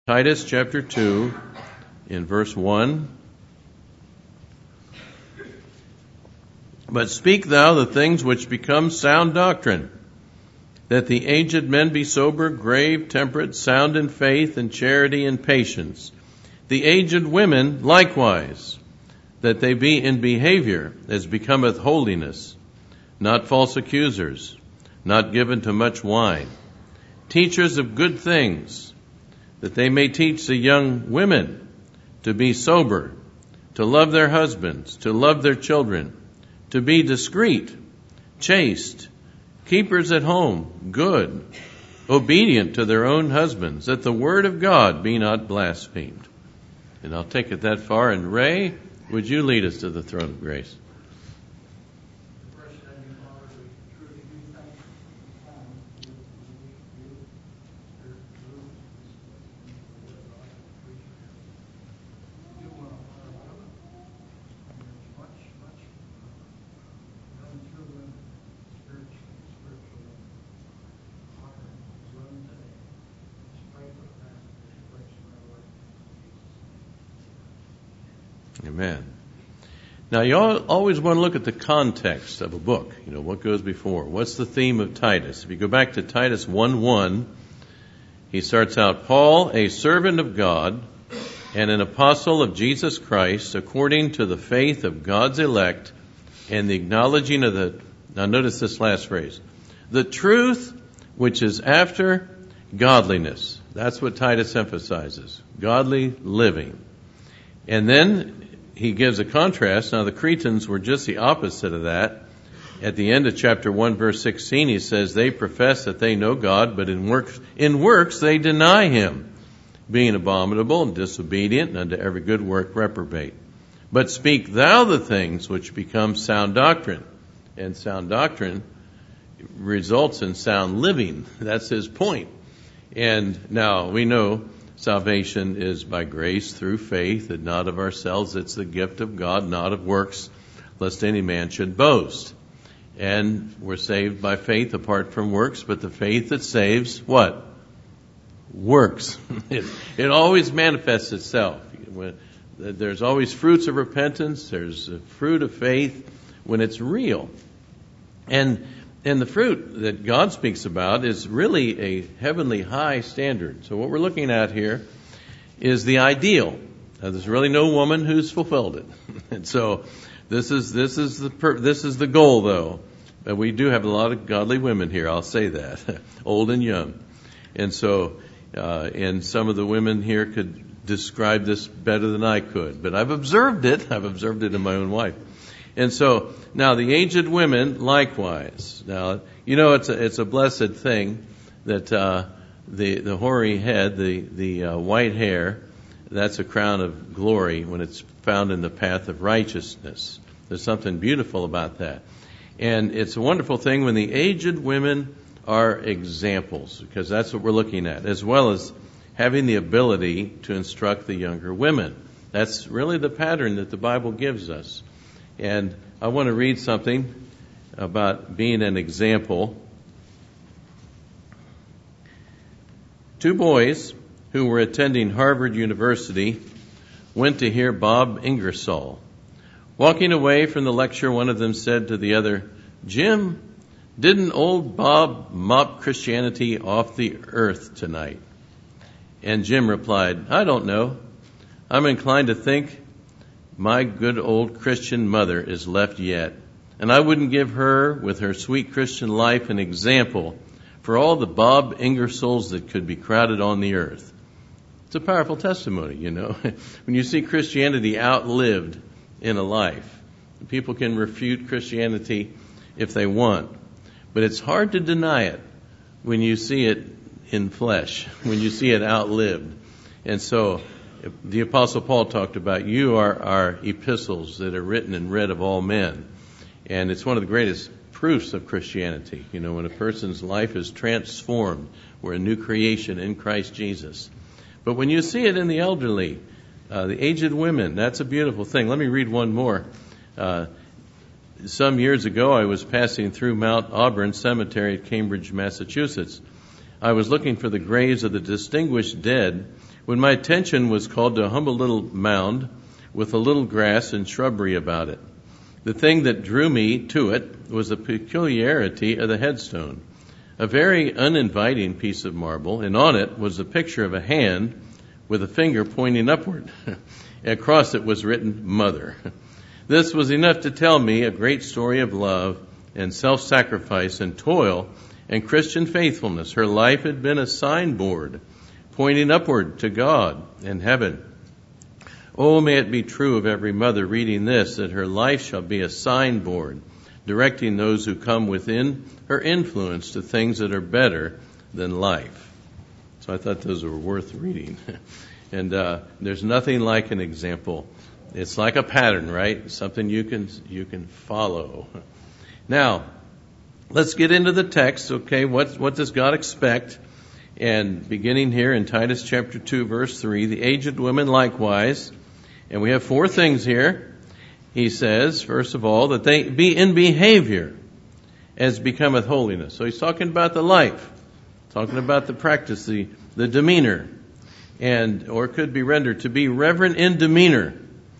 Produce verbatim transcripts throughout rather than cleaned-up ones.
Titus chapter two, in verse one. But speak thou the things which become sound doctrine, that the aged men be sober, grave, temperate, sound in faith and charity and patience. The aged women likewise, that they be in behavior as becometh holiness, not false accusers, not given to much wine, teachers of good things, that they may teach the young women to be sober, to love their husbands, to love their children, to be discreet, chaste, keepers at home, good, obedient to their own husbands, that the word of God be not blasphemed. And I'll take it that far. And Ray, would you lead us to the throne of grace? Amen. Now, you always want to look at the context of a book. You know, what goes before? What's the theme of Titus? If you go back to Titus one one, he starts out, Paul, a servant of God and an apostle of Jesus Christ, according to the faith of God's elect and the acknowledging of the, now notice this last phrase, the truth which is after godliness. That's what Titus emphasizes, godly living. And then he gives a contrast. Now, the Cretans were just the opposite of that. At the end of chapter one, verse sixteen, he says, they profess that they know God, but in works, in works they deny him, being abominable and disobedient, and unto every good work reprobate. But speak thou the things which become sound doctrine. And sound doctrine results in sound living. That's his point. And now we know salvation is by grace through faith, and not of ourselves. It's the gift of God, not of works, lest any man should boast. And we're saved by faith apart from works, but the faith that saves, what? Works. It, it always manifests itself. When, there's always fruits of repentance. There's a fruit of faith when it's real. And And the fruit that God speaks about is really a heavenly high standard. So what we're looking at here is the ideal. Now, there's really no woman who's fulfilled it. And so this is this is the per, this is the goal, though. And we do have a lot of godly women here. I'll say that, old and young. And so, uh, and some of the women here could describe this better than I could. But I've observed it. I've observed it in my own wife. And so, now the aged women likewise. Now, you know, it's a, it's a blessed thing that uh, the the hoary head, the, the uh, white hair, that's a crown of glory when it's found in the path of righteousness. There's something beautiful about that. And it's a wonderful thing when the aged women are examples, because that's what we're looking at, as well as having the ability to instruct the younger women. That's really the pattern that the Bible gives us. And I want to read something about being an example. Two boys who were attending Harvard University went to hear Bob Ingersoll. Walking away from the lecture, one of them said to the other, Jim, didn't old Bob mop Christianity off the earth tonight? And Jim replied, I don't know. I'm inclined to think my good old Christian mother is left yet, and I wouldn't give her, with her sweet Christian life, an example for all the Bob Ingersolls that could be crowded on the earth. It's a powerful testimony, you know. When you see Christianity outlived in a life, people can refute Christianity if they want, but it's hard to deny it when you see it in flesh, when you see it outlived. And so the Apostle Paul talked about, you are our epistles that are written and read of all men. And it's one of the greatest proofs of Christianity. You know, when a person's life is transformed, we're a new creation in Christ Jesus. But when you see it in the elderly, uh, the aged women, that's a beautiful thing. Let me read one more. Uh, some years ago, I was passing through Mount Auburn Cemetery at Cambridge, Massachusetts. I was looking for the graves of the distinguished dead when my attention was called to a humble little mound with a little grass and shrubbery about it. The thing that drew me to it was the peculiarity of the headstone, a very uninviting piece of marble, and on it was a picture of a hand with a finger pointing upward. Across it was written, Mother. This was enough to tell me a great story of love and self-sacrifice and toil and Christian faithfulness. Her life had been a signboard pointing upward to God and heaven. Oh, may it be true of every mother reading this, that her life shall be a signboard, directing those who come within her influence to things that are better than life. So I thought those were worth reading. And uh, there's nothing like an example. It's like a pattern, right? Something you can you can follow. Now, let's get into the text, okay? What, what does God expect? And beginning here in Titus chapter two, verse three, the aged women likewise. And we have four things here. He says, first of all, that they be in behavior as becometh holiness. So he's talking about the life, talking about the practice, the, the demeanor, and or it could be rendered to be reverent in demeanor.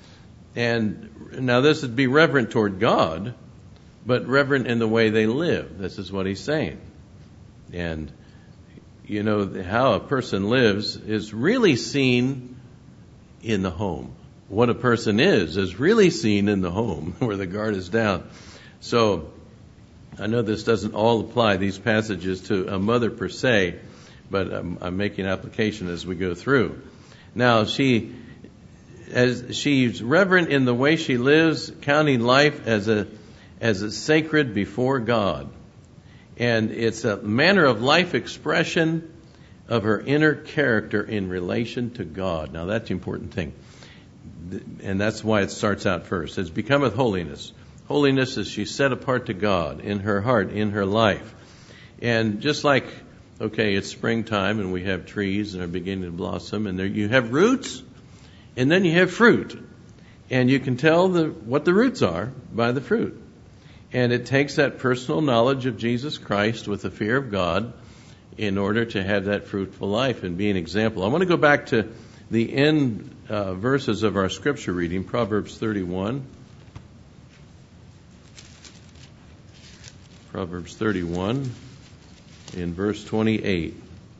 And now this would be reverent toward God, but reverent in the way they live. This is what he's saying. And you know, how a person lives is really seen in the home. What a person is, is really seen in the home where the guard is down. So, I know this doesn't all apply, these passages, to a mother per se, but I'm, I'm making application as we go through. Now, she, as she's reverent in the way she lives, counting life as a, as a sacred before God. And it's a manner of life expression of her inner character in relation to God. Now, that's the important thing. And that's why it starts out first. It's becometh holiness. Holiness is she's set apart to God in her heart, in her life. And just like, okay, it's springtime and we have trees and are beginning to blossom, and there you have roots and then you have fruit. And you can tell the, what the roots are by the fruit. And it takes that personal knowledge of Jesus Christ with the fear of God in order to have that fruitful life and be an example. I want to go back to the end uh, verses of our scripture reading, Proverbs thirty-one. Proverbs thirty-one in verse twenty-eight.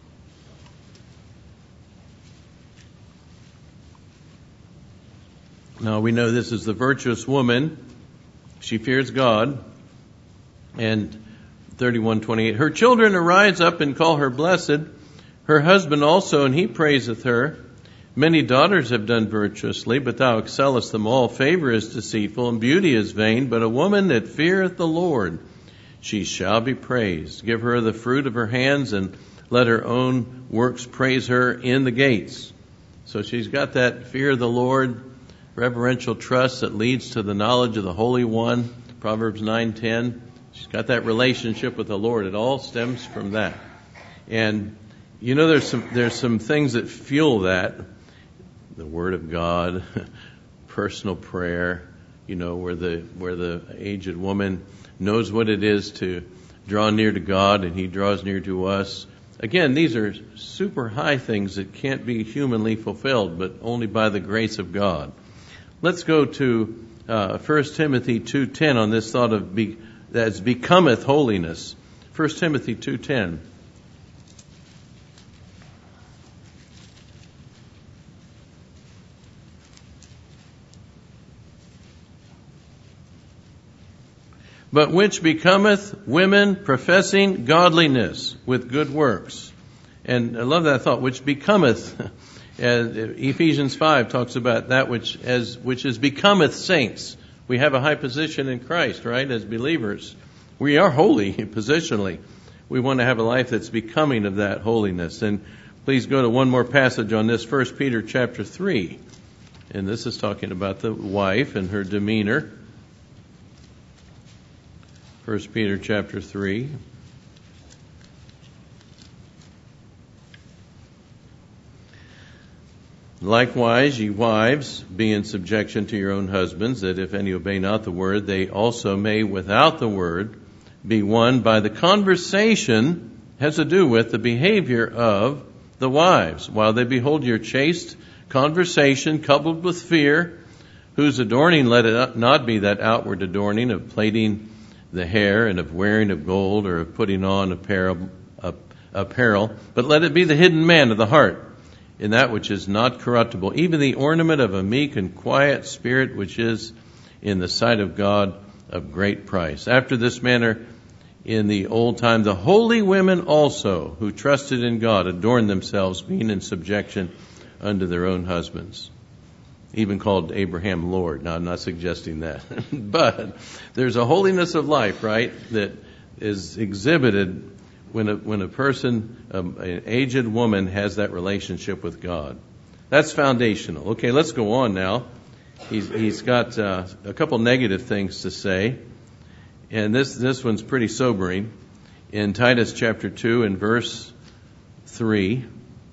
Now we know this is the virtuous woman. She fears God. And thirty-one twenty-eight, her children arise up and call her blessed, her husband also, and he praiseth her. Many daughters have done virtuously, but thou excellest them all. Favor is deceitful, and beauty is vain, but a woman that feareth the Lord, she shall be praised. Give her the fruit of her hands, and let her own works praise her in the gates. So she's got that fear of the Lord, reverential trust that leads to the knowledge of the Holy One, Proverbs nine ten. She's got that relationship with the Lord. It all stems from that. And you know, there's some there's some things that fuel that. The Word of God, personal prayer, you know, where the where the aged woman knows what it is to draw near to God and He draws near to us. Again, these are super high things that can't be humanly fulfilled, but only by the grace of God. Let's go to uh, First Timothy two ten on this thought of be, that becometh holiness. First Timothy two ten. But which becometh women professing godliness with good works. And I love that thought, which becometh. As Ephesians five talks about that which as which is becometh saints. We have a high position in Christ, right, as believers. We are holy positionally. We want to have a life that's becoming of that holiness. And please go to one more passage on this, First Peter chapter three. And this is talking about the wife and her demeanor. First Peter chapter three. Likewise, ye wives, be in subjection to your own husbands, that if any obey not the word, they also may without the word be won by the conversation has to do with the behavior of the wives. While they behold your chaste conversation coupled with fear, whose adorning let it not be that outward adorning of plaiting the hair and of wearing of gold or of putting on apparel, apparel, but let it be the hidden man of the heart, in that which is not corruptible, even the ornament of a meek and quiet spirit, which is in the sight of God of great price. After this manner, in the old time, the holy women also, who trusted in God, adorned themselves, being in subjection unto their own husbands. Even called Abraham Lord. Now, I'm not suggesting that. But there's a holiness of life, right, that is exhibited when a, when a person, um, an aged woman, has that relationship with God. That's foundational. Okay, let's go on now. He's, he's got uh, a couple negative things to say. And this, this one's pretty sobering. In Titus chapter two and verse three.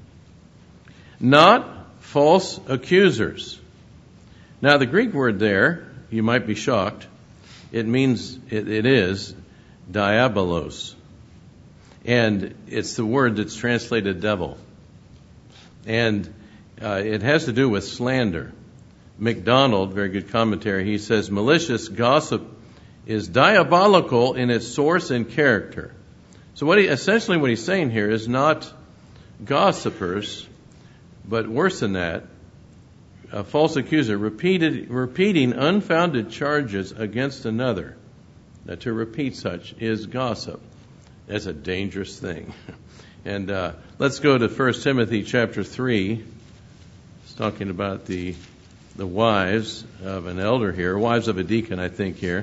Not false accusers. Now, the Greek word there, you might be shocked. It means, it, it is, diabolos. And it's the word that's translated devil. And uh, it has to do with slander. MacDonald, very good commentary, he says, malicious gossip is diabolical in its source and character. So what he, essentially what he's saying here is not gossipers, but worse than that, a false accuser, repeated, repeating unfounded charges against another. Now, to repeat such is gossip. That's a dangerous thing. And uh, let's go to First Timothy chapter three. It's talking about the the wives of an elder here, wives of a deacon, I think, here.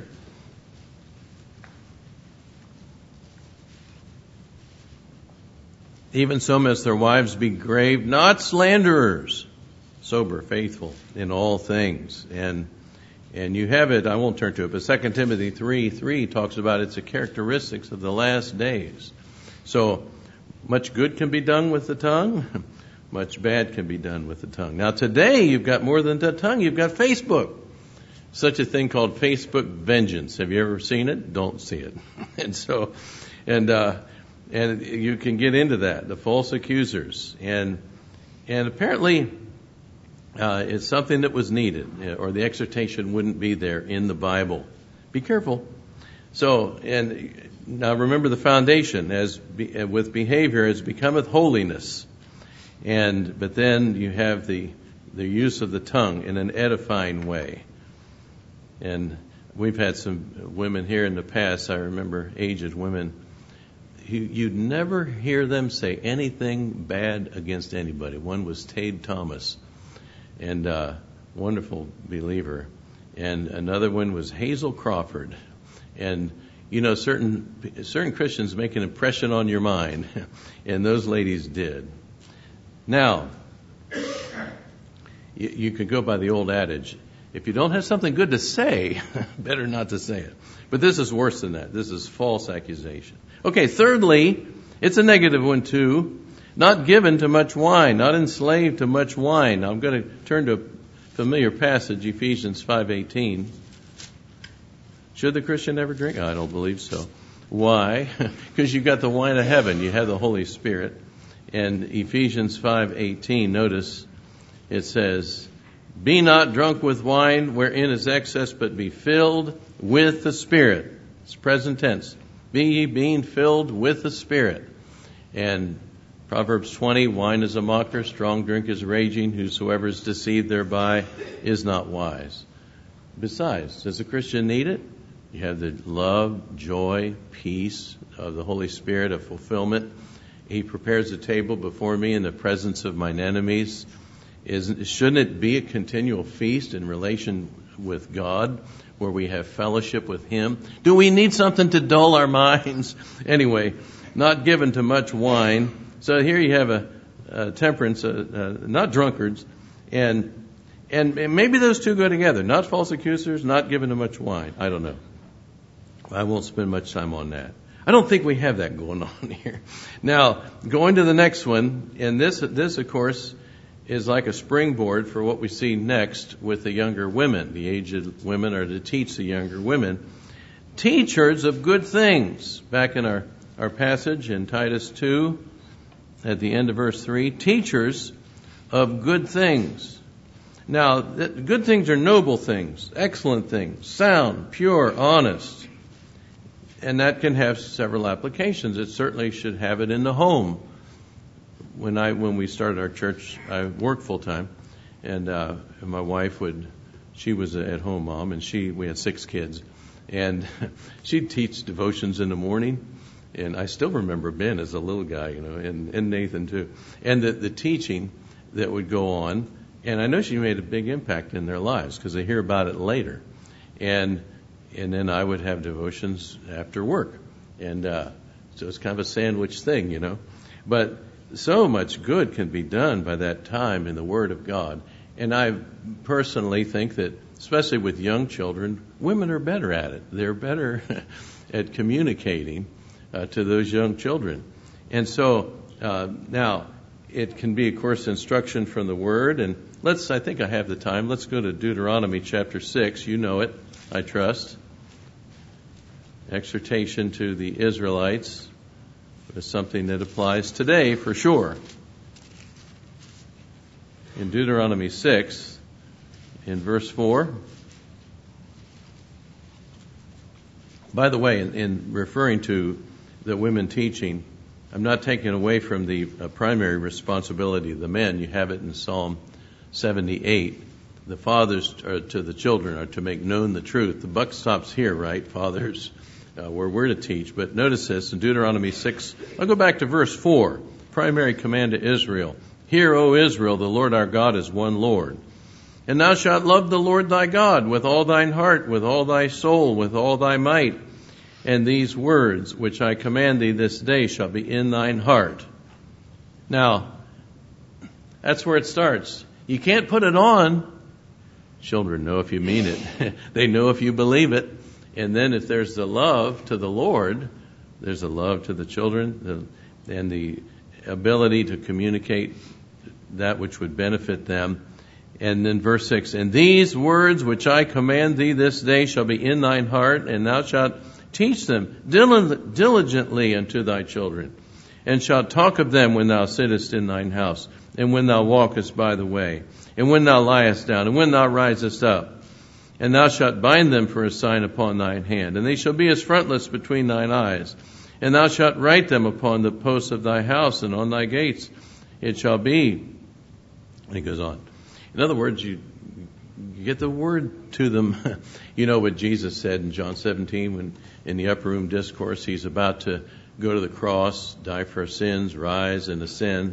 Even so must their wives be grave, not slanderers, sober, faithful in all things. And and you have it, I won't turn to it, but Second Timothy three three talks about it's the characteristics of the last days. So much good can be done with the tongue, much bad can be done with the tongue. Now today you've got more than the tongue, you've got Facebook. Such a thing called Facebook vengeance. Have you ever seen it? Don't see it. And so, and uh, and you can get into that, the false accusers. And and apparently uh, it's something that was needed, or the exhortation wouldn't be there in the Bible. Be careful. So, and now remember the foundation, as be, with behavior as becometh holiness. And but then you have the the use of the tongue in an edifying way. And we've had some women here in the past, I remember aged women, you, you'd never hear them say anything bad against anybody. One was Tade Thomas, and uh, wonderful believer. And another one was Hazel Crawford. And, you know, certain certain Christians make an impression on your mind, and those ladies did. Now, you, you could go by the old adage, if you don't have something good to say, better not to say it. But this is worse than that. This is false accusation. Okay, thirdly, it's a negative one too. Not given to much wine, not enslaved to much wine. Now I'm going to turn to a familiar passage, Ephesians five eighteen. Should the Christian ever drink? I don't believe so. Why? Because you've got the wine of heaven. You have the Holy Spirit. And Ephesians five eighteen, notice it says, be not drunk with wine wherein is excess, but be filled with the Spirit. It's present tense. Be ye being filled with the Spirit. And Proverbs twenty, wine is a mocker, strong drink is raging, whosoever is deceived thereby is not wise. Besides, does a Christian need it? You have the love, joy, peace of the Holy Spirit, of fulfillment. He prepares a table before me in the presence of mine enemies. Is, shouldn't it be a continual feast in relation with God, where we have fellowship with Him? Do we need something to dull our minds? Anyway, not given to much wine. So here you have a, a temperance, uh, uh, not drunkards, and and maybe those two go together. Not false accusers, not given to much wine. I don't know. I won't spend much time on that. I don't think we have that going on here. Now, going to the next one, and this, this of course, is like a springboard for what we see next with the younger women. The aged women are to teach the younger women. Teachers of good things. Back in our our passage in Titus two, at the end of verse three, teachers of good things. Now, good things are noble things, excellent things, sound, pure, honest. And that can have several applications. It certainly should have it in the home. When I when we started our church, I worked full time, and, uh, and my wife would, she was an at-home mom, and she we had six kids, and she'd teach devotions in the morning. And I still remember Ben as a little guy, you know, and, and Nathan too, and the, the teaching that would go on. And I know she made a big impact in their lives because they hear about it later. And and then I would have devotions after work. And uh, so it's kind of a sandwich thing, you know. But so much good can be done by that time in the Word of God. And I personally think that, especially with young children, women are better at it. They're better at communicating uh, to those young children. And so uh, now it can be, of course, instruction from the Word. And let's, I think I have the time. Let's go to Deuteronomy chapter six. You know it, I trust. Exhortation to the Israelites is something that applies today for sure. In Deuteronomy six, in verse four. By the way, in, in referring to the women teaching, I'm not taking away from the uh, primary responsibility of the men. You have it in Psalm seventy-eight. The fathers are to the children are to make known the truth. The buck stops here, right, fathers, uh, where we're to teach. But notice this in Deuteronomy six. I'll go back to verse four. Primary command to Israel. Hear, O Israel, the Lord our God is one Lord. And thou shalt love the Lord thy God with all thine heart, with all thy soul, with all thy might. And these words which I command thee this day shall be in thine heart. Now, that's where it starts. You can't put it on. Children know if you mean it. They know if you believe it. And then if there's the love to the Lord, there's a love to the children, the, and the ability to communicate that which would benefit them. And then verse six, and these words which I command thee this day shall be in thine heart, and thou shalt teach them diligently unto thy children, and shalt talk of them when thou sittest in thine house, and when thou walkest by the way, and when thou liest down, and when thou risest up. And thou shalt bind them for a sign upon thine hand, and they shall be as frontlets between thine eyes. And thou shalt write them upon the posts of thy house and on thy gates. It shall be. And he goes on. In other words, you, you get the word to them. You know what Jesus said in John seventeen when in the upper room discourse he's about to go to the cross, die for our sins, rise and ascend.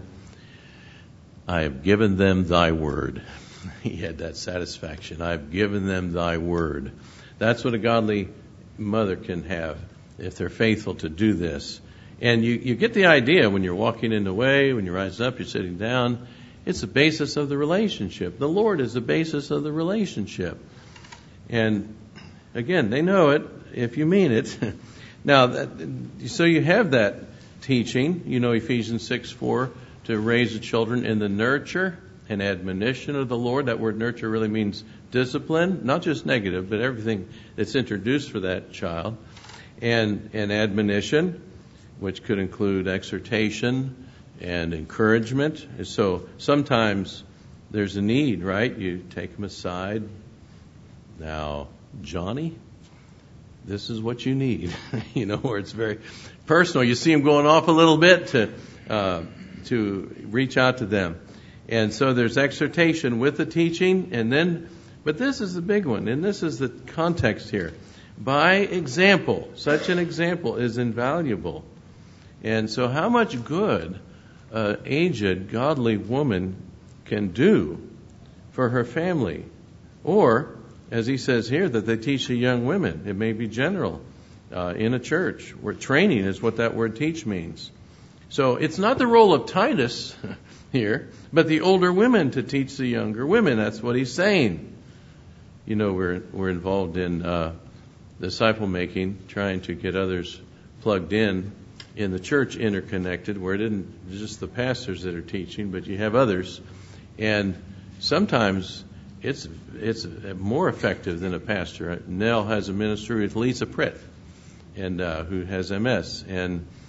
I have given them thy word. He had that satisfaction. I have given them thy word. That's what a godly mother can have if they're faithful to do this. And you, you get the idea when you're walking in the way, when you're rising up, you're sitting down. It's the basis of the relationship. The Lord is the basis of the relationship. And again, they know it if you mean it. Now, that, so you have that teaching, you know, Ephesians six four, to raise the children in the nurture and admonition of the Lord. That word nurture really means discipline, not just negative, but everything that's introduced for that child. And, and admonition, which could include exhortation and encouragement. So sometimes there's a need, right? You take them aside. Now, Johnny, this is what you need. You know, where it's very personal. You see them going off a little bit to uh, to reach out to them. And so there's exhortation with the teaching, and then, but this is the big one, and this is the context here. By example, such an example is invaluable. And so how much good an aged, godly woman can do for her family. Or, as he says here, that they teach the young women. It may be general uh, in a church, where training is what that word teach means. So it's not the role of Titus here, but the older women to teach the younger women. That's what he's saying. You know, we're we're involved in uh, disciple making, trying to get others plugged in in the church, interconnected, where it isn't just the pastors that are teaching, but you have others. And sometimes it's it's more effective than a pastor. Nell has a ministry with Lisa Pritt, and uh, who has M S, and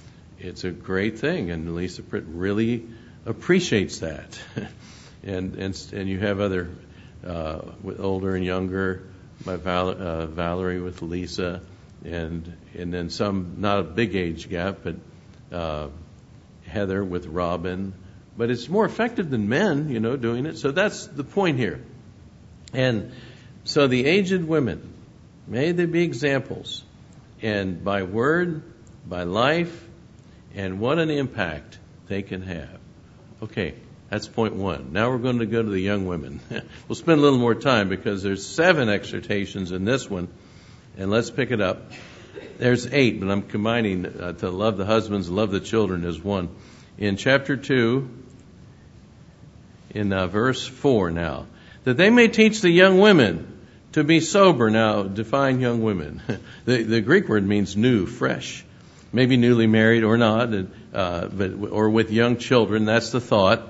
it's a great thing, and Lisa Pritt really appreciates that. and and and you have other uh, with older and younger, my Val, uh, Valerie with Lisa, and and then some, not a big age gap, but uh, Heather with Robin. But it's more effective than men, you know, doing it. So that's the point here. And so the aged women, may they be examples, and by word, by life, and what an impact they can have. Okay, that's point one. Now we're going to go to the young women. We'll spend a little more time because there's seven exhortations in this one, and let's pick it up. There's eight, but I'm combining uh, to love the husbands, love the children as one. In chapter two, in uh, verse four now, that they may teach the young women to be sober. Now, define young women. the, the Greek word means new, fresh, maybe newly married or not, uh, but or with young children. That's the thought.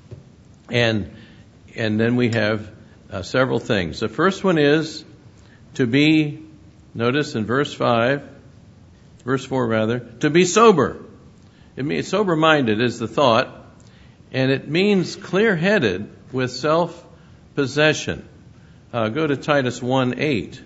And and then we have uh, several things. The first one is to be, notice in verse five, verse four rather, to be sober. It means sober-minded is the thought, and it means clear-headed with self-possession. Uh, go to Titus one eight.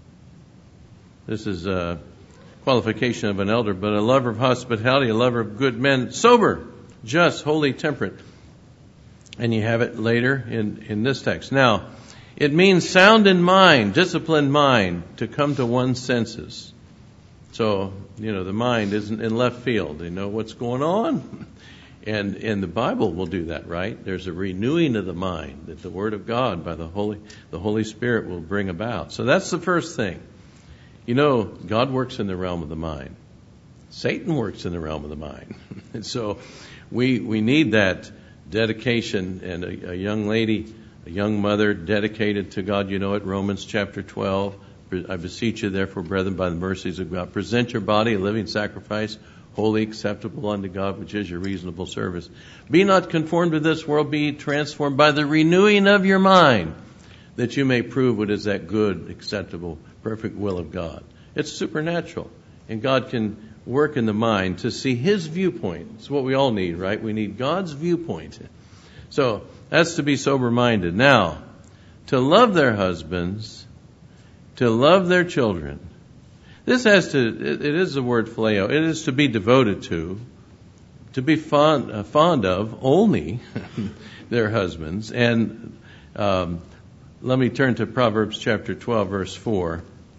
This is a qualification of an elder, but a lover of hospitality, a lover of good men, sober, just, holy, temperate. And you have it later in, in this text. Now, it means sound in mind, disciplined mind, to come to one's senses. So, you know, the mind isn't in left field. They know what's going on. And and the Bible will do that, right? There's a renewing of the mind that the Word of God by the Holy the Holy Spirit will bring about. So that's the first thing. You know, God works in the realm of the mind. Satan works in the realm of the mind. And so we we need that dedication, and a, a young lady, a young mother dedicated to God. You know it, Romans chapter twelve. I beseech you, therefore, brethren, by the mercies of God, present your body a living sacrifice, holy, acceptable unto God, which is your reasonable service. Be not conformed to this world, be transformed by the renewing of your mind, that you may prove what is that good, acceptable, perfect will of God. It's supernatural, and God can work in the mind to see His viewpoint. It's what we all need, right? We need God's viewpoint. So that's to be sober-minded. Now, to love their husbands, to love their children. This has to, it, it is the word phileo. It is to be devoted to, to be fond, uh, fond of only their husbands. And um, let me turn to Proverbs chapter twelve, verse four.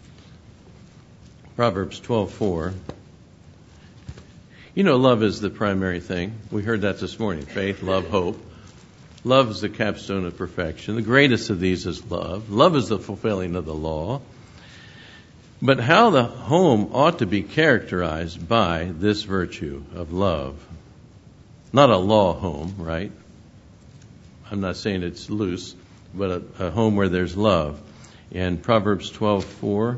Proverbs twelve, four. You know, love is the primary thing. We heard that this morning. Faith, love, hope. Love is the capstone of perfection. The greatest of these is love. Love is the fulfilling of the law. But how the home ought to be characterized by this virtue of love. Not a law home, right? I'm not saying it's loose, but a, a home where there's love. In Proverbs twelve four,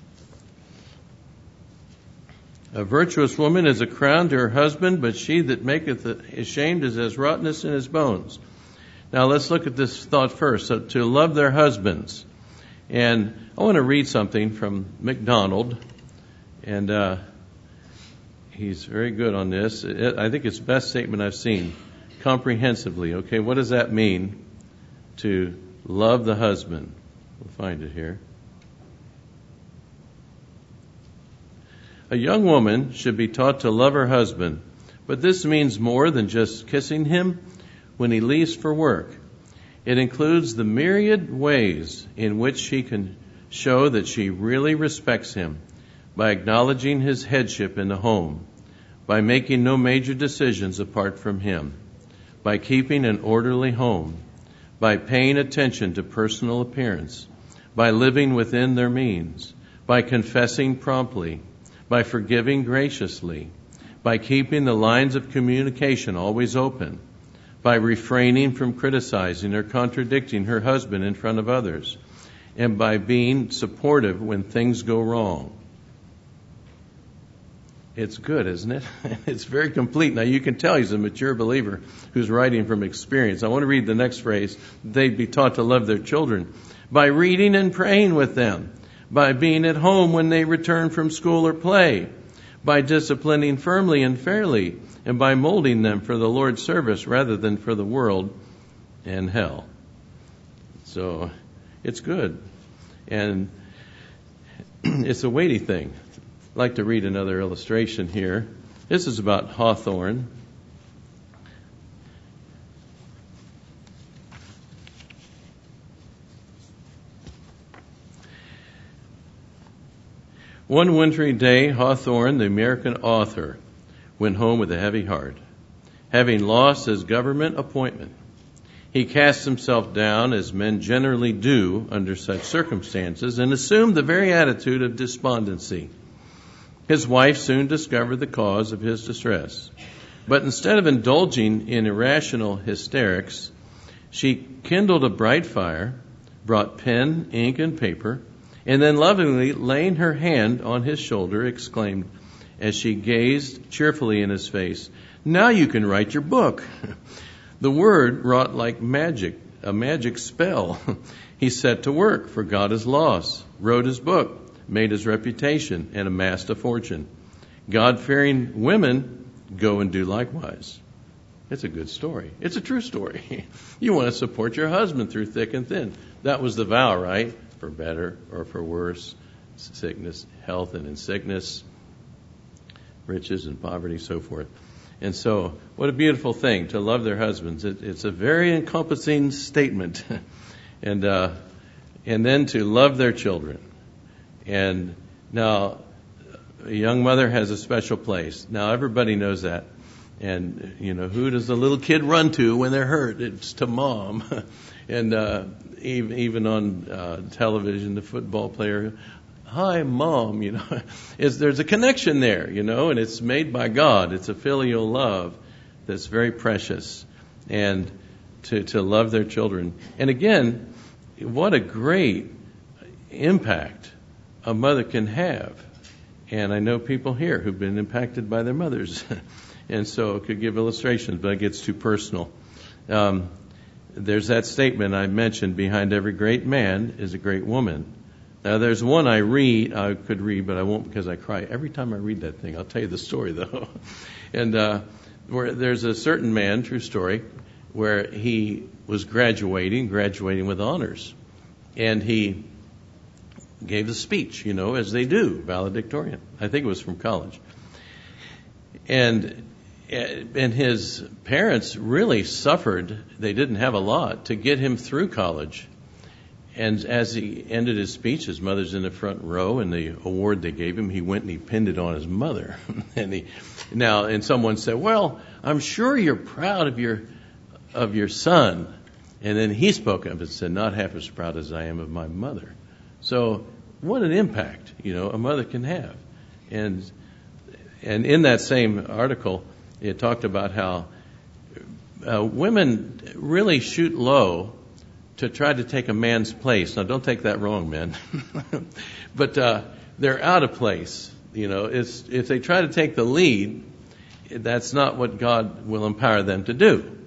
a virtuous woman is a crown to her husband, but she that maketh ashamed is as rottenness in his bones. Now let's look at this thought first. So to love their husbands. And I want to read something from MacDonald. And uh, he's very good on this. It, I think it's the best statement I've seen. Comprehensively. Okay, what does that mean? To love the husband. We'll find it here. A young woman should be taught to love her husband. But this means more than just kissing him when he leaves for work. It includes the myriad ways in which she can show that she really respects him, by acknowledging his headship in the home, by making no major decisions apart from him, by keeping an orderly home, by paying attention to personal appearance, by living within their means, by confessing promptly, by forgiving graciously, by keeping the lines of communication always open, by refraining from criticizing or contradicting her husband in front of others, and by being supportive when things go wrong. It's good, isn't it? It's very complete. Now you can tell he's a mature believer who's writing from experience. I want to read the next phrase. They'd be taught to love their children by reading and praying with them, by being at home when they return from school or play, by disciplining firmly and fairly, and by molding them for the Lord's service rather than for the world and hell. So it's good. And it's a weighty thing. I'd like to read another illustration here. This is about hawthorn. One wintry day, Hawthorne, the American author, went home with a heavy heart, having lost his government appointment. He cast himself down, as men generally do under such circumstances, and assumed the very attitude of despondency. His wife soon discovered the cause of his distress. But instead of indulging in irrational hysterics, she kindled a bright fire, brought pen, ink, and paper, and then lovingly laying her hand on his shoulder, exclaimed, as she gazed cheerfully in his face, "Now you can write your book." The word wrought like magic, a magic spell. He set to work for God is lost, wrote his book, made his reputation, and amassed a fortune. God-fearing women go and do likewise. It's a good story. It's a true story. You want to support your husband through thick and thin. That was the vow, right? For better or for worse, sickness, health and in sickness, riches and poverty, so forth. And so, what a beautiful thing to love their husbands. It, it's a very encompassing statement. and uh, and then to love their children. And now, a young mother has a special place. Now, everybody knows that. And, you know, who does the little kid run to when they're hurt? It's to mom. and uh, even on uh, television, the football player, "Hi, Mom," you know, is there's a connection there, you know, and it's made by God. It's a filial love that's very precious, and to, to love their children. And again, what a great impact a mother can have. And I know people here who've been impacted by their mothers. And so it could give illustrations, but it gets too personal. Um, there's that statement I mentioned, behind every great man is a great woman. Now, there's one I read, I could read, but I won't because I cry every time I read that thing. I'll tell you the story, though. and uh, where there's a certain man, true story, where he was graduating, graduating with honors. And he gave the speech, you know, as they do, valedictorian. I think it was from college. And and his parents really suffered. They didn't have a lot to get him through college. And as he ended his speech, his mother's in the front row, and the award they gave him, he went and he pinned it on his mother. and he now, and someone said, "Well, I'm sure you're proud of your of your son." And then he spoke up and said, "Not half as proud as I am of my mother." So, what an impact, you know, a mother can have. And and in that same article, it talked about how uh, women really shoot low to try to take a man's place. Now, don't take that wrong, men. but uh, they're out of place. You know, it's, if they try to take the lead, that's not what God will empower them to do.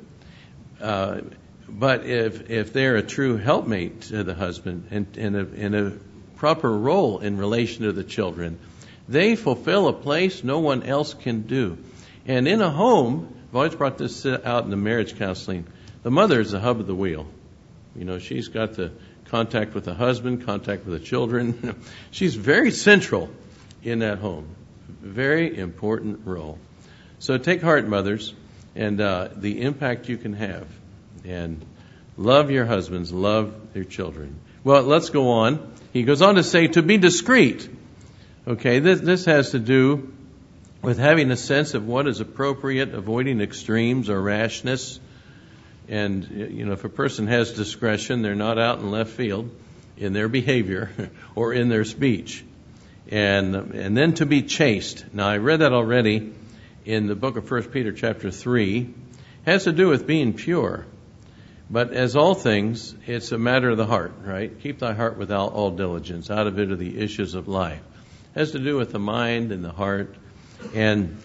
Uh, but if if they're a true helpmate to the husband and in a, in a proper role in relation to the children, they fulfill a place no one else can do. And in a home, I've always brought this out in the marriage counseling, the mother is the hub of the wheel. You know, she's got the contact with the husband, contact with the children. She's very central in that home. Very important role. So take heart, mothers, and uh, the impact you can have. And love your husbands, love your children. Well, let's go on. He goes on to say, to be discreet. Okay, this, this has to do with having a sense of what is appropriate, avoiding extremes or rashness. And, you know, if a person has discretion, they're not out in left field in their behavior or in their speech. And and then to be chaste. Now, I read that already in the book of First Peter chapter three. It has to do with being pure. But as all things, it's a matter of the heart, right? Keep thy heart with all, all diligence. Out of it are the issues of life. It has to do with the mind and the heart, and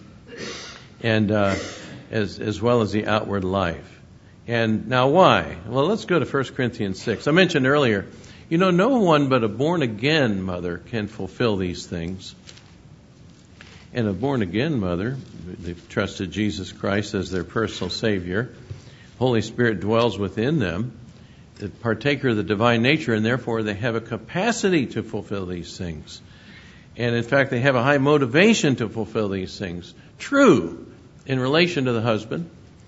and uh, as as well as the outward life. And now why? Well, let's go to First Corinthians six. I mentioned earlier, you know, no one but a born-again mother can fulfill these things. and a born-again mother. They've trusted Jesus Christ as their personal Savior. Holy Spirit dwells within them, the partaker of the divine nature, and therefore they have a capacity to fulfill these things. And in fact, they have a high motivation to fulfill these things. True in relation to the husband,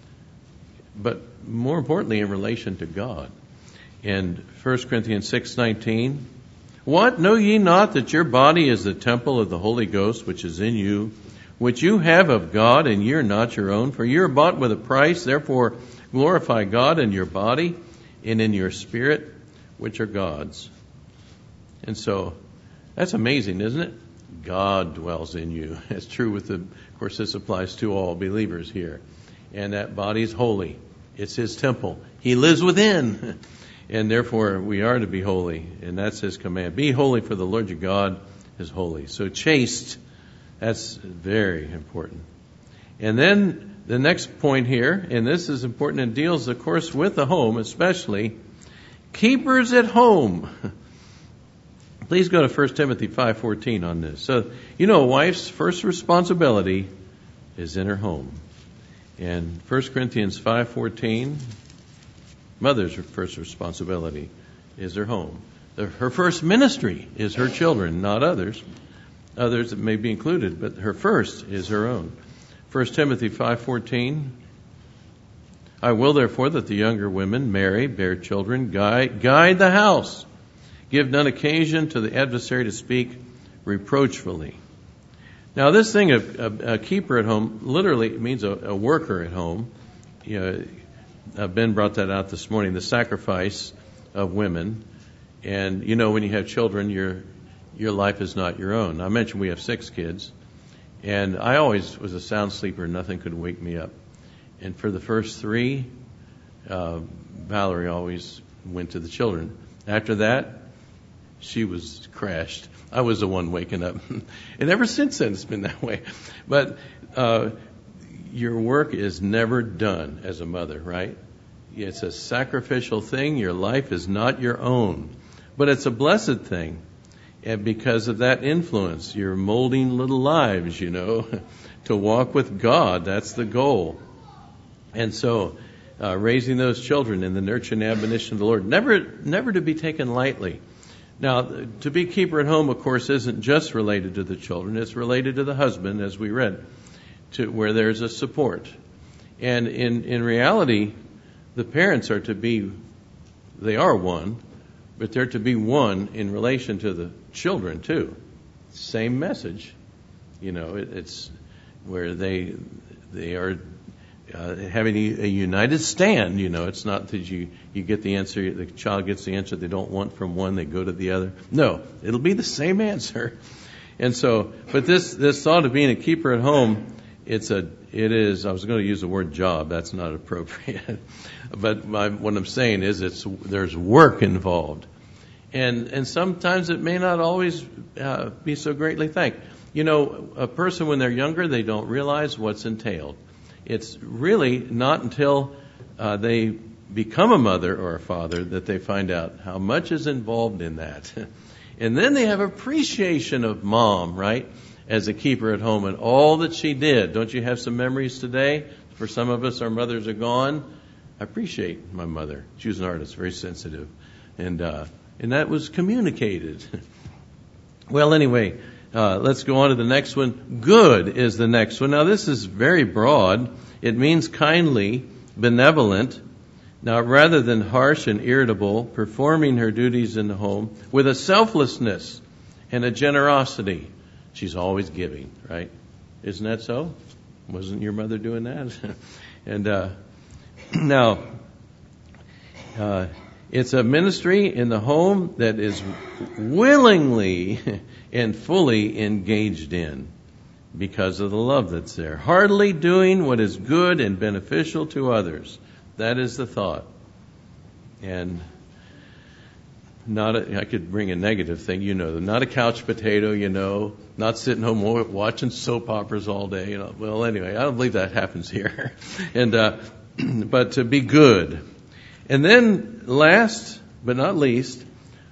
but more importantly in relation to God. In First Corinthians six nineteen, what, know ye not that your body is the temple of the Holy Ghost, which is in you, which you have of God, and ye are not your own? For ye are bought with a price, therefore glorify God in your body and in your spirit, which are God's. And so, that's amazing, isn't it? God dwells in you. It's true with the, of course this applies to all believers here. And that body is holy. It's His temple. He lives within. And therefore we are to be holy. And that's His command. Be holy, for the Lord your God is holy. So chaste, that's very important. And then the next point here, and this is important and deals, of course, with the home especially, keepers at home. Please go to First Timothy five fourteen on this. So, you know, a wife's first responsibility is in her home. And First Corinthians five fourteen, mother's first responsibility is her home. Her first ministry is her children, not others. Others that may be included, but her first is her own. First Timothy five fourteen, I will therefore that the younger women marry, bear children, guide, guide the house, give none occasion to the adversary to speak reproachfully. Now, this thing of a, a keeper at home literally means a, a worker at home. You know, uh, Ben brought that out this morning, the sacrifice of women. And, you know, when you have children, your your life is not your own. I mentioned we have six kids. And I always was a sound sleeper. Nothing could wake me up. And for the first three, uh, Valerie always went to the children. After that, she was crashed. I was the one waking up. And ever since then, it's been that way. But uh, your work is never done as a mother, right? It's a sacrificial thing. Your life is not your own. But it's a blessed thing. And because of that influence, you're molding little lives, you know, to walk with God. That's the goal. And so uh, raising those children in the nurture and admonition of the Lord, never, never to be taken lightly. Now, to be keeper at home, of course, isn't just related to the children. It's related to the husband, as we read, to where there's a support. And in, in reality, the parents are to be, they are one, but they're to be one in relation to the children, too. Same message. You know, it, it's where they they are uh, having a, a united stand. You know, it's not that you, you get the answer, the child gets the answer they don't want from one, they go to the other. No, it'll be the same answer. And so, but this, this thought of being a keeper at home, it's a, it is, I was going to use the word job, that's not appropriate. But my, what I'm saying is it's, there's work involved. And, and sometimes it may not always uh, be so greatly thanked. You know, a person when they're younger, they don't realize what's entailed. It's really not until uh, they become a mother or a father that they find out how much is involved in that. And then they have appreciation of mom, right, as a keeper at home and all that she did. Don't you have some memories today? For some of us, our mothers are gone. I appreciate my mother. She was an artist, very sensitive. And uh, and that was communicated. Well, anyway, uh, let's go on to the next one. Good is the next one. Now, this is very broad. It means kindly, benevolent. Now, rather than harsh and irritable, performing her duties in the home with a selflessness and a generosity. She's always giving, right? Isn't that so? Wasn't your mother doing that? and uh, now, uh, it's a ministry in the home that is willingly and fully engaged in because of the love that's there. Heartily doing what is good and beneficial to others. That is the thought. And not a, I could bring a negative thing, you know, not a couch potato, you know, not sitting home watching soap operas all day, you know. Well, anyway, I don't believe that happens here. and uh, but to be good. And then last but not least,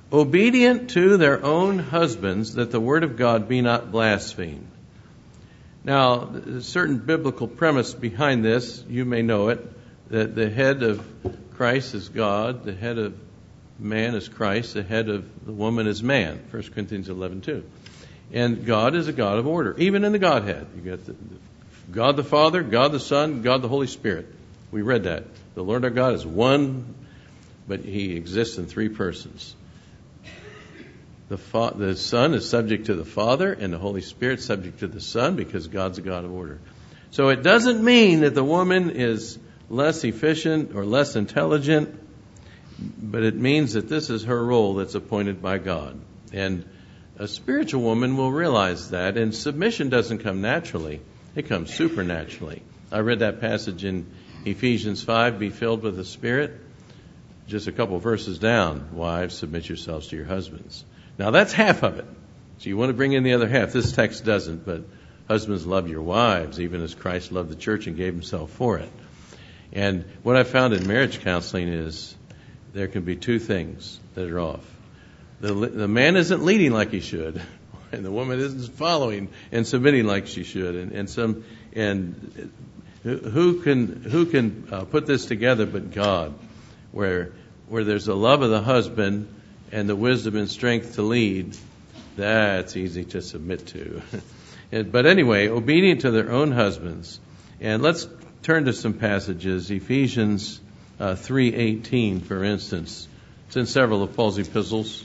obedient to their own husbands, that the word of God be not blasphemed. Now, a certain biblical premise behind this, you may know it, that the head of Christ is God, the head of man is Christ, the head of the woman is man, First Corinthians eleven two. And God is a God of order, even in the Godhead. You got the, the God the Father, God the Son, God the Holy Spirit. We read that. The Lord our God is one, but He exists in three persons. The, fa- the Son is subject to the Father, and the Holy Spirit is subject to the Son, because God's a God of order. So it doesn't mean that the woman is less efficient or less intelligent, but it means that this is her role that's appointed by God. And a spiritual woman will realize that, and submission doesn't come naturally. It comes supernaturally. I read that passage in Ephesians five, be filled with the Spirit. Just a couple verses down, wives, submit yourselves to your husbands. Now that's half of it. So you want to bring in the other half. This text doesn't, but husbands, love your wives, even as Christ loved the church and gave himself for it. And what I found in marriage counseling is there can be two things that are off. The, the man isn't leading like he should, and the woman isn't following and submitting like she should. And, and some, and who can who can uh, put this together but God, where where there's the love of the husband and the wisdom and strength to lead, that's easy to submit to. But anyway, obedient to their own husbands. And let's turn to some passages. Ephesians uh, three eighteen, for instance. It's in several of Paul's epistles.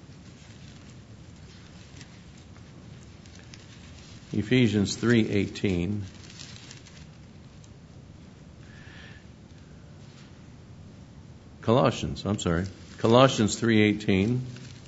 Ephesians three eighteen. Colossians, I'm sorry. Colossians three eighteen.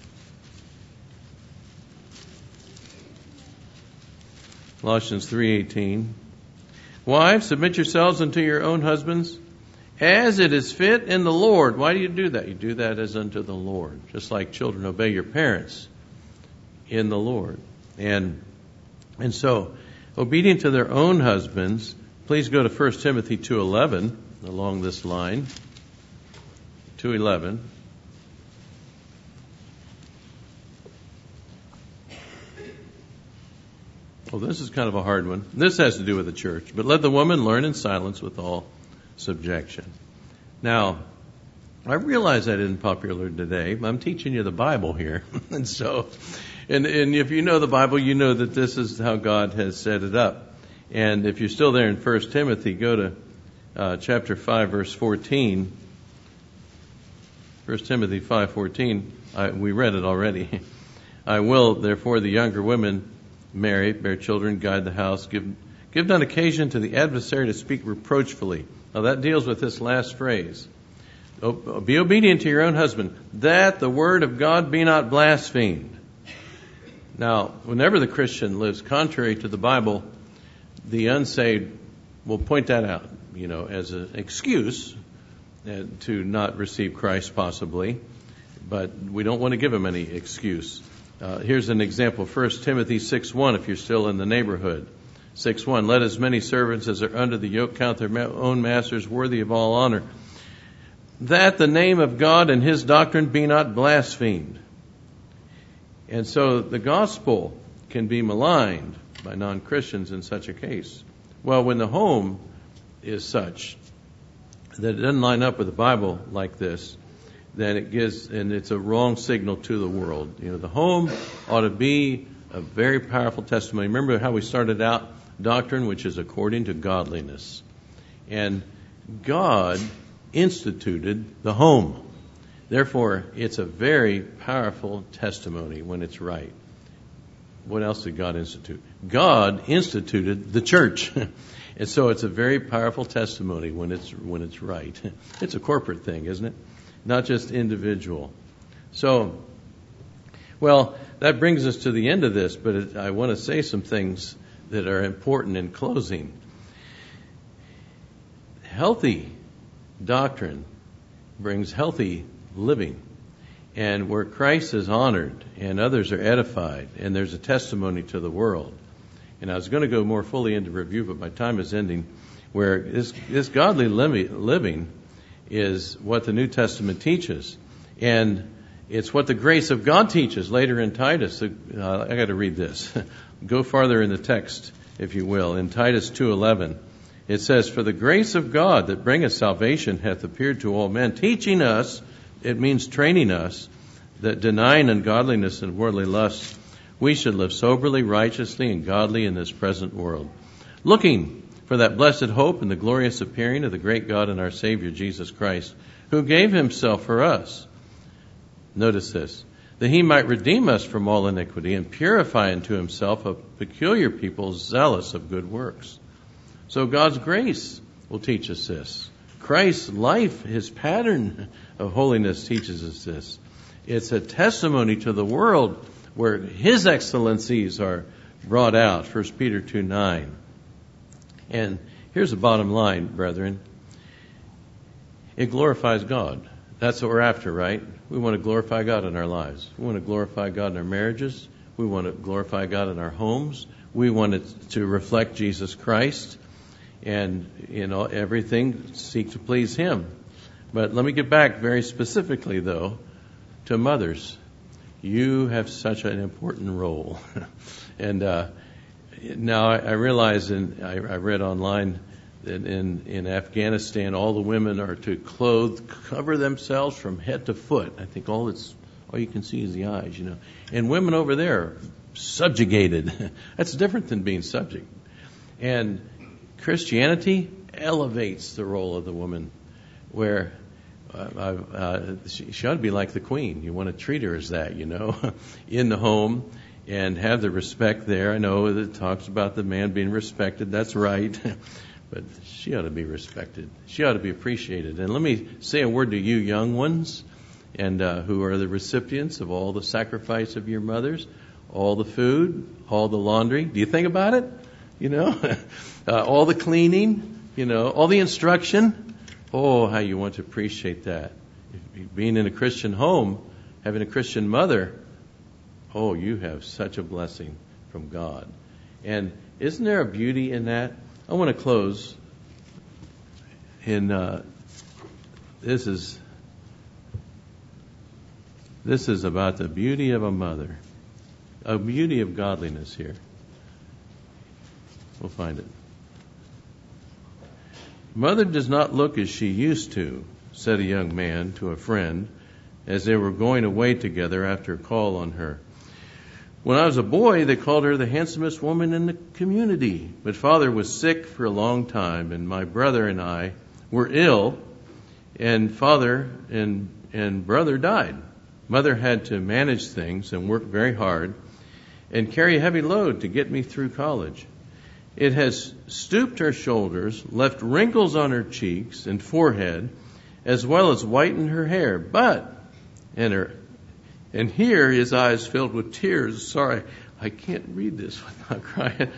Colossians three eighteen. Wives, submit yourselves unto your own husbands, as it is fit in the Lord. Why do you do that? You do that as unto the Lord. Just like children obey your parents in the Lord. And and so, obedient to their own husbands. Please go to First Timothy two eleven along this line. two eleven. Well, this is kind of a hard one. This has to do with the church. But let the woman learn in silence with all subjection. Now, I realize that isn't popular today. I'm teaching you the Bible here. and so, and, and if you know the Bible, you know that this is how God has set it up. And if you're still there in First Timothy, go to uh, chapter five, verse fourteen. First Timothy five fourteen. I, we read it already. I will, therefore, the younger women marry, bear children, guide the house, give give none occasion to the adversary to speak reproachfully. Now that deals with this last phrase. Be obedient to your own husband, that the word of God be not blasphemed. Now, whenever the Christian lives contrary to the Bible, the unsaved will point that out, you know, as an excuse to not receive Christ possibly, but we don't want to give them any excuse. Uh, here's an example, First Timothy six one, if you're still in the neighborhood. six one, let as many servants as are under the yoke count their own masters worthy of all honor, that the name of God and his doctrine be not blasphemed. And so the gospel can be maligned by non-Christians in such a case. Well, when the home is such that it doesn't line up with the Bible like this, then it gives, and it's a wrong signal to the world. You know, the home ought to be a very powerful testimony. Remember how we started out? Doctrine, which is according to godliness. And God instituted the home. Therefore, it's a very powerful testimony when it's right. What else did God institute? God instituted the church. And so it's a very powerful testimony when it's when it's right. It's a corporate thing, isn't it? Not just individual. So, well, that brings us to the end of this, but it, I want to say some things that are important in closing. Healthy doctrine brings healthy living. And where Christ is honored and others are edified and there's a testimony to the world. And I was going to go more fully into review, but my time is ending, where this, this godly living is what the New Testament teaches. And it's what the grace of God teaches later in Titus. Uh, I got to read this. Go farther in the text if you will. In Titus two eleven, it says, "For the grace of God that bringeth salvation hath appeared to all men, teaching us," it means training us, "that denying ungodliness and worldly lusts, we should live soberly, righteously, and godly in this present world, looking for that blessed hope and the glorious appearing of the great God and our Savior Jesus Christ, who gave himself for us." Notice this, "that he might redeem us from all iniquity and purify unto himself a peculiar people zealous of good works." So God's grace will teach us this. Christ's life, his pattern of holiness teaches us this. It's a testimony to the world where his excellencies are brought out, First Peter two nine. And here's the bottom line, brethren. It glorifies God. That's what we're after, right? We want to glorify God in our lives. We want to glorify God in our marriages. We want to glorify God in our homes. We want it to reflect Jesus Christ. And, you know, everything seek to please him. But let me get back very specifically, though, to mothers. You have such an important role. and uh, now I, I realize, and I, I read online that in, in Afghanistan, all the women are to clothe, cover themselves from head to foot. I think all it's all you can see is the eyes, you know. And women over there are subjugated. That's different than being subject. And Christianity elevates the role of the woman, where uh, uh, she, she ought to be like the queen. You want to treat her as that, you know, in the home and have the respect there. I know that it talks about the man being respected. That's right. But she ought to be respected. She ought to be appreciated. And let me say a word to you young ones, and uh, who are the recipients of all the sacrifice of your mothers, all the food, all the laundry. Do you think about it? You know, uh, all the cleaning, you know, all the instruction. Oh, how you want to appreciate that. If, being in a Christian home, having a Christian mother, oh, you have such a blessing from God. And isn't there a beauty in that? I want to close in, uh, this is, this is about the beauty of a mother, a beauty of godliness here. We'll find it. "Mother does not look as she used to," said a young man to a friend as they were going away together after a call on her. "When I was a boy, they called her the handsomest woman in the community. But father was sick for a long time, and my brother and I were ill, and father and, and brother died. Mother had to manage things and work very hard and carry a heavy load to get me through college. It has stooped her shoulders, left wrinkles on her cheeks and forehead, as well as whitened her hair. But," and her, and here his eyes filled with tears. Sorry, I can't read this without crying.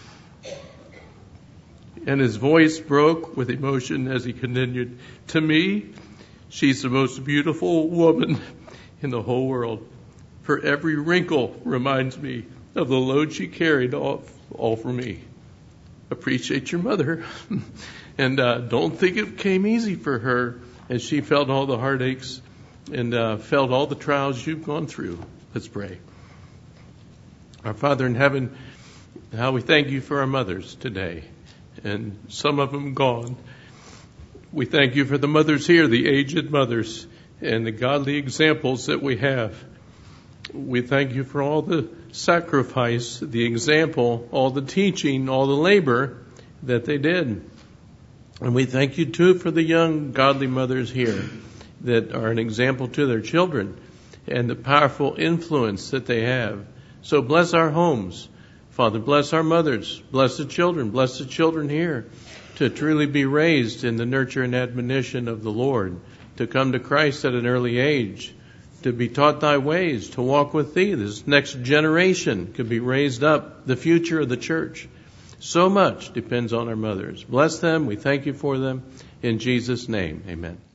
And his voice broke with emotion as he continued, "To me, she's the most beautiful woman in the whole world. For every wrinkle reminds me of the load she carried all, all for me. Appreciate your mother." and uh, don't think it came easy for her as she felt all the heartaches and uh, felt all the trials you've gone through. Let's pray. Our Father in heaven, how we thank you for our mothers today, and some of them gone. We thank you for the mothers here, the aged mothers, and the godly examples that we have. We thank you for all the sacrifice, the example, all the teaching, all the labor that they did. And we thank you too for the young godly mothers here that are an example to their children and the powerful influence that they have. So bless our homes. Father, bless our mothers. Bless the children. Bless the children here to truly be raised in the nurture and admonition of the Lord, to come to Christ at an early age, to be taught thy ways, to walk with thee. This next generation could be raised up, the future of the church. So much depends on our mothers. Bless them. We thank you for them. In Jesus' name, amen.